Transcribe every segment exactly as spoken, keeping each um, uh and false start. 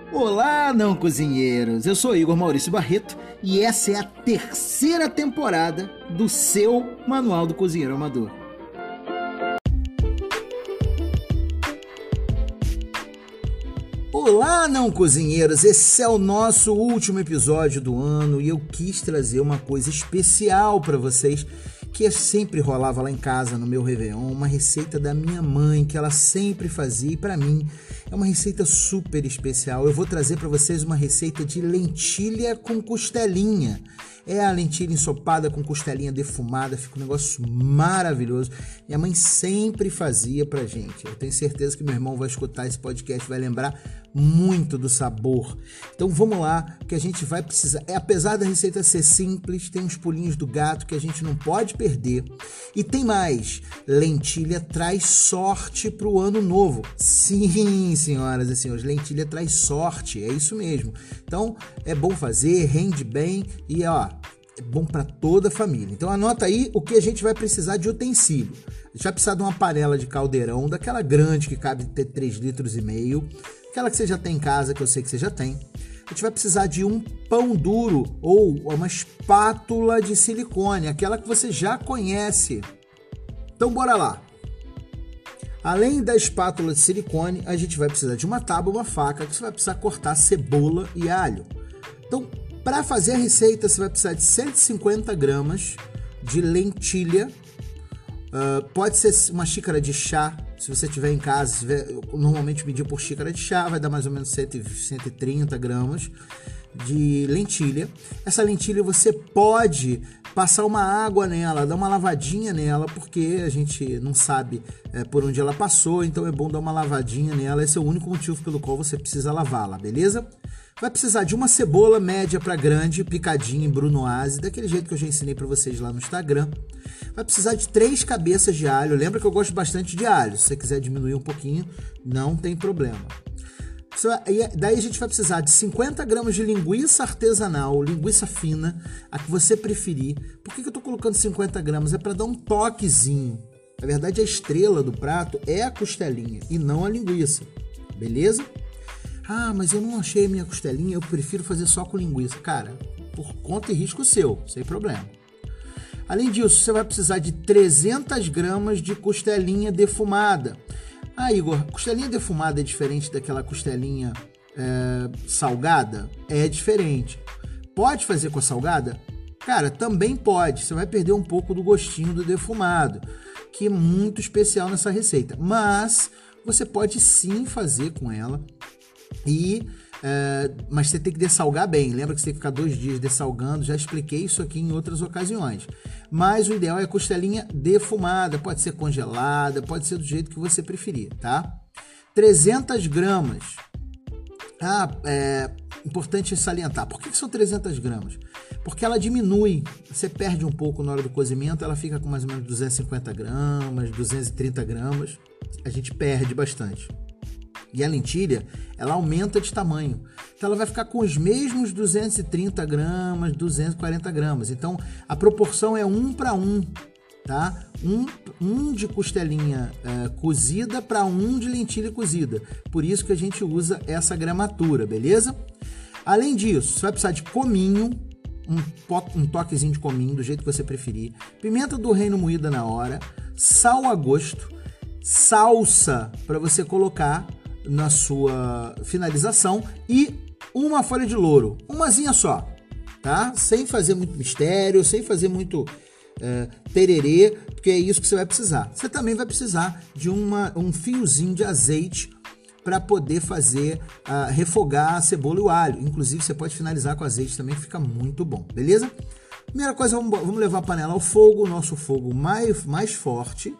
Olá, não cozinheiros! Eu sou Igor Maurício Barreto e essa é a terceira temporada do seu Manual do Cozinheiro Amador. Olá, não cozinheiros! Esse é o nosso último episódio do ano e eu quis trazer uma coisa especial para vocês que sempre rolava lá em casa no meu Réveillon, uma receita da minha mãe que ela sempre fazia e para mim é uma receita super especial. Eu vou trazer para vocês uma receita de lentilha com costelinha. É a lentilha ensopada com costelinha defumada, fica um negócio maravilhoso. Minha mãe sempre fazia pra gente. Eu tenho certeza que meu irmão vai escutar esse podcast, vai lembrar muito do sabor. Então vamos lá, que a gente vai precisar. É, apesar da receita ser simples, tem uns pulinhos do gato que a gente não pode perder. E tem mais, lentilha traz sorte pro ano novo. Sim, senhoras e senhores, lentilha traz sorte, é isso mesmo. Então é bom fazer, rende bem e ó, é bom para toda a família. Então anota aí o que a gente vai precisar de utensílio. A gente vai precisar de uma panela de caldeirão, daquela grande que cabe ter três litros e meio, aquela que você já tem em casa, que eu sei que você já tem. A gente vai precisar de um pão duro ou uma espátula de silicone, aquela que você já conhece. Então bora lá. Além da espátula de silicone, a gente vai precisar de uma tábua, uma faca, que você vai precisar cortar cebola e alho. Então, para fazer a receita, você vai precisar de cento e cinquenta gramas de lentilha. Uh, pode ser uma xícara de chá, se você tiver em casa. Se tiver, eu normalmente medir por xícara de chá, vai dar mais ou menos cento e trinta gramas de lentilha. Essa lentilha você pode passar uma água nela, dar uma lavadinha nela, porque a gente não sabe é, por onde ela passou, então é bom dar uma lavadinha nela. Esse é o único motivo pelo qual você precisa lavá-la, beleza? Vai precisar de uma cebola média para grande, picadinha em brunoise, daquele jeito que eu já ensinei para vocês lá no Instagram. Vai precisar de três cabeças de alho. Lembra que eu gosto bastante de alho. Se você quiser diminuir um pouquinho, não tem problema. Daí a gente vai precisar de cinquenta gramas de linguiça artesanal, linguiça fina, a que você preferir. Por que eu estou colocando cinquenta gramas? É para dar um toquezinho. Na verdade, a estrela do prato é a costelinha e não a linguiça. Beleza? Ah, mas eu não achei a minha costelinha, eu prefiro fazer só com linguiça. Cara, por conta e risco seu, sem problema. Além disso, você vai precisar de trezentas gramas de costelinha defumada. Ah, Igor, costelinha defumada é diferente daquela costelinha é, salgada? É diferente. Pode fazer com a salgada? Cara, também pode. Você vai perder um pouco do gostinho do defumado, que é muito especial nessa receita. Mas você pode sim fazer com ela. E, é, mas você tem que dessalgar bem. Lembra que você tem que ficar dois dias dessalgando. Já expliquei isso aqui em outras ocasiões. Mas o ideal é a costelinha defumada. Pode ser congelada, pode ser do jeito que você preferir, tá? trezentas gramas. Ah, é importante salientar. Por que são trezentas gramas? Porque ela diminui. Você perde um pouco na hora do cozimento. Ela fica com mais ou menos duzentas e cinquenta gramas, duzentas e trinta gramas. A gente perde bastante. E a lentilha, ela aumenta de tamanho. Então, ela vai ficar com os mesmos duzentas e trinta gramas, duzentas e quarenta gramas. Então, a proporção é um para um, tá? Um, um de costelinha é, cozida para um de lentilha cozida. Por isso que a gente usa essa gramatura, beleza? Além disso, você vai precisar de cominho, um, to- um toquezinho de cominho, do jeito que você preferir. Pimenta do reino moída na hora. Sal a gosto. Salsa para você colocar na sua finalização e uma folha de louro, umazinha só, tá? Sem fazer muito mistério, sem fazer muito é, tererê, porque é isso que você vai precisar. Você também vai precisar de uma, um fiozinho de azeite para poder fazer, uh, refogar a cebola e o alho. Inclusive, você pode finalizar com azeite também, que fica muito bom, beleza? Primeira coisa, vamos, vamos levar a panela ao fogo, o nosso fogo mais, mais forte.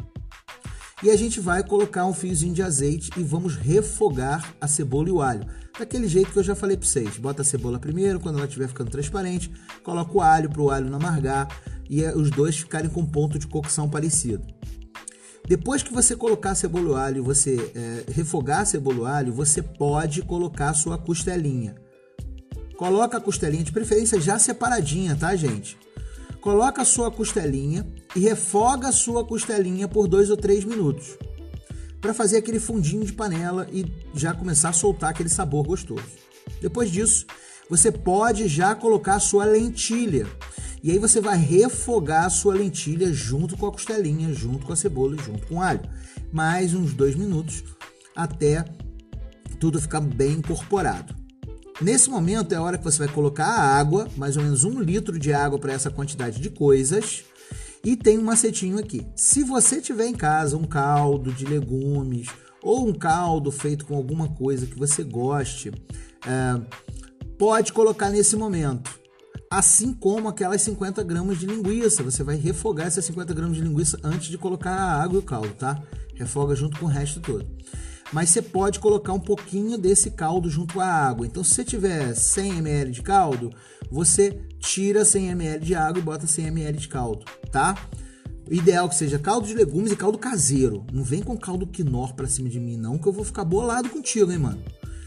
E a gente vai colocar um fiozinho de azeite e vamos refogar a cebola e o alho. Daquele jeito que eu já falei para vocês. Bota a cebola primeiro, quando ela estiver ficando transparente, coloca o alho para o alho não amargar e os dois ficarem com ponto de cocção parecido. Depois que você colocar a cebola e o alho, você é, refogar a cebola e o alho, você pode colocar a sua costelinha. Coloca a costelinha, de preferência já separadinha, tá, gente? Coloca a sua costelinha e refoga a sua costelinha por dois ou três minutos. Para fazer aquele fundinho de panela e já começar a soltar aquele sabor gostoso. Depois disso, você pode já colocar a sua lentilha. E aí você vai refogar a sua lentilha junto com a costelinha, junto com a cebola e junto com o alho. Mais uns dois minutos até tudo ficar bem incorporado. Nesse momento é a hora que você vai colocar a água, mais ou menos um litro de água para essa quantidade de coisas. E tem um macetinho aqui. Se você tiver em casa um caldo de legumes ou um caldo feito com alguma coisa que você goste, é, pode colocar nesse momento. Assim como aquelas cinquenta gramas de linguiça. Você vai refogar essas cinquenta gramas de linguiça antes de colocar a água e o caldo, tá? Refoga junto com o resto todo. Mas você pode colocar um pouquinho desse caldo junto à água. Então, se você tiver cem mililitros de caldo, você tira cem mililitros de água e bota cem mililitros de caldo, tá? O ideal é que seja caldo de legumes e caldo caseiro. Não vem com caldo quinor pra cima de mim, não, que eu vou ficar bolado contigo, hein, mano?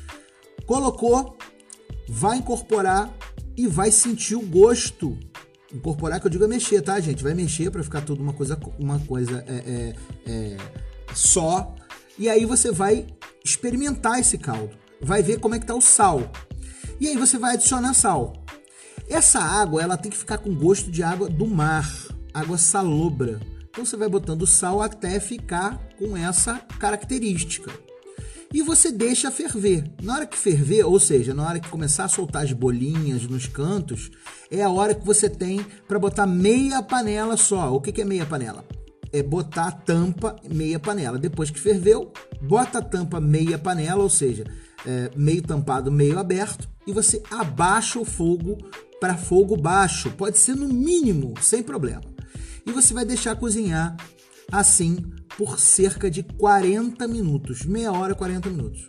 Colocou, vai incorporar e vai sentir o gosto. Incorporar, que eu digo é mexer, tá, gente? Vai mexer pra ficar tudo uma coisa, uma coisa é, é, é, só. E aí você vai experimentar esse caldo. Vai ver como é que tá o sal. E aí você vai adicionar sal. Essa água, ela tem que ficar com gosto de água do mar. Água salobra. Então você vai botando sal até ficar com essa característica. E você deixa ferver. Na hora que ferver, ou seja, na hora que começar a soltar as bolinhas nos cantos, é a hora que você tem para botar meia panela só. O que é meia panela? É botar a tampa meia panela. Depois que ferveu, bota a tampa meia panela, ou seja, é, meio tampado, meio aberto, e você abaixa o fogo para fogo baixo. Pode ser no mínimo, sem problema. E você vai deixar cozinhar assim por cerca de quarenta minutos. Meia hora, quarenta minutos.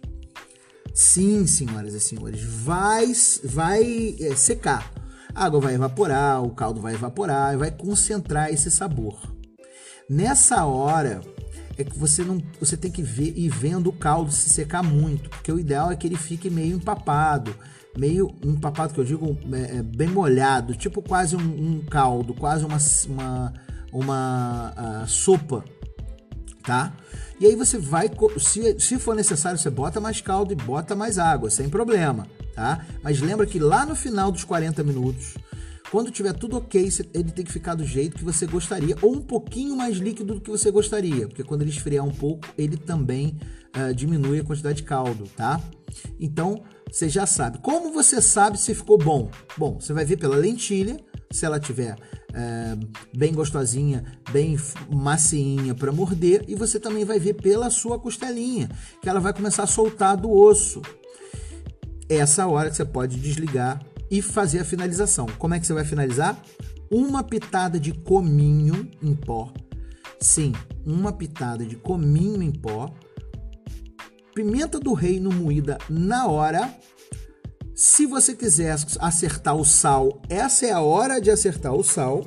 Sim, senhoras e senhores, vai, vai é, secar. A água vai evaporar, o caldo vai evaporar e vai concentrar esse sabor. Nessa hora é que você não, você tem que ver e vendo o caldo se secar muito, porque o ideal é que ele fique meio empapado, meio empapado que eu digo é, é, bem molhado, tipo quase um, um caldo, quase uma uma, uma uh, sopa, tá? E aí você vai, se, se for necessário, você bota mais caldo e bota mais água, sem problema, tá? Mas lembra que lá no final dos quarenta minutos, quando tiver tudo ok, ele tem que ficar do jeito que você gostaria, ou um pouquinho mais líquido do que você gostaria, porque quando ele esfriar um pouco, ele também uh, diminui a quantidade de caldo, tá? Então, você já sabe. Como você sabe se ficou bom? Bom, você vai ver pela lentilha, se ela tiver uh, bem gostosinha, bem macinha para morder, e você também vai ver pela sua costelinha, que ela vai começar a soltar do osso. Essa hora que você pode desligar e fazer a finalização. Como é que você vai finalizar? Uma pitada de cominho em pó. Sim, uma pitada de cominho em pó. Pimenta do reino moída na hora. Se você quiser acertar o sal, essa é a hora de acertar o sal.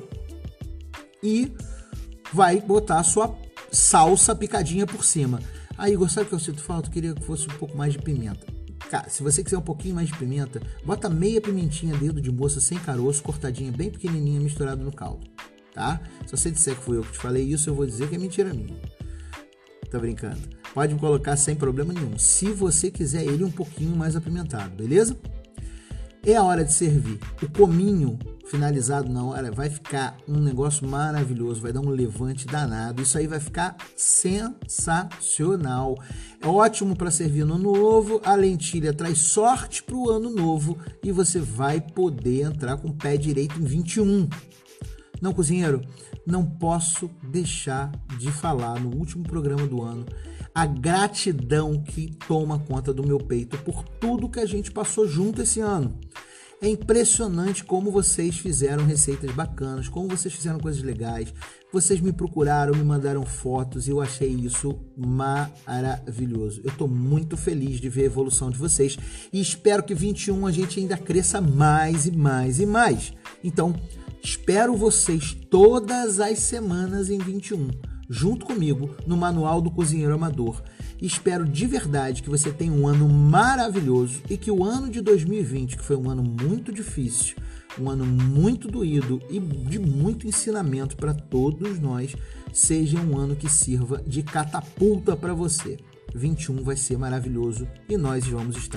E vai botar a sua salsa picadinha por cima. Aí, sabe o que eu sinto falta? Eu queria que fosse um pouco mais de pimenta. Cara, se você quiser um pouquinho mais de pimenta, bota meia pimentinha dedo de moça sem caroço, cortadinha bem pequenininha, misturado no caldo, tá? Se você disser que fui eu que te falei isso, eu vou dizer que é mentira minha. Tô brincando. Pode me colocar sem problema nenhum, se você quiser ele um pouquinho mais apimentado, beleza? É a hora de servir. O cominho finalizado na hora vai ficar um negócio maravilhoso, vai dar um levante danado. Isso aí vai ficar sensacional. É ótimo para servir no ano novo. A lentilha traz sorte para o ano novo e você vai poder entrar com o pé direito em vinte e um. Não, cozinheiro, não posso deixar de falar no último programa do ano a gratidão que toma conta do meu peito por tudo que a gente passou junto esse ano. É impressionante como vocês fizeram receitas bacanas, como vocês fizeram coisas legais. Vocês me procuraram, me mandaram fotos e eu achei isso maravilhoso. Eu estou muito feliz de ver a evolução de vocês e espero que vinte e um a gente ainda cresça mais e mais e mais. Então, espero vocês todas as semanas em vinte e um, junto comigo no Manual do Cozinheiro Amador. E espero de verdade que você tenha um ano maravilhoso e que o ano de dois mil e vinte, que foi um ano muito difícil, um ano muito doído e de muito ensinamento para todos nós, seja um ano que sirva de catapulta para você. vinte e um vai ser maravilhoso e nós vamos estar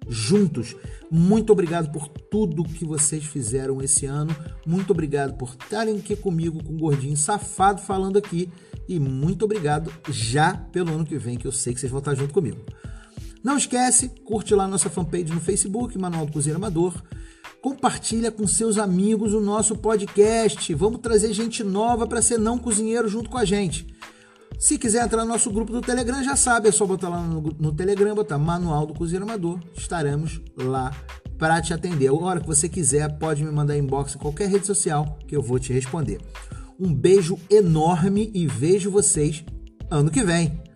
juntos. Muito obrigado por tudo que vocês fizeram esse ano. Muito obrigado por estarem aqui comigo, com o Gordinho Safado falando aqui. E muito obrigado já pelo ano que vem, que eu sei que vocês vão estar junto comigo. Não esquece, curte lá nossa fanpage no Facebook, Manual do Cozinheiro Amador. Compartilha com seus amigos o nosso podcast. Vamos trazer gente nova para ser não cozinheiro junto com a gente. Se quiser entrar no nosso grupo do Telegram, já sabe, é só botar lá no, no Telegram, botar Manual do Cozinheiro Amador. Estaremos lá para te atender. A hora que você quiser, pode me mandar inbox em qualquer rede social que eu vou te responder. Um beijo enorme e vejo vocês ano que vem.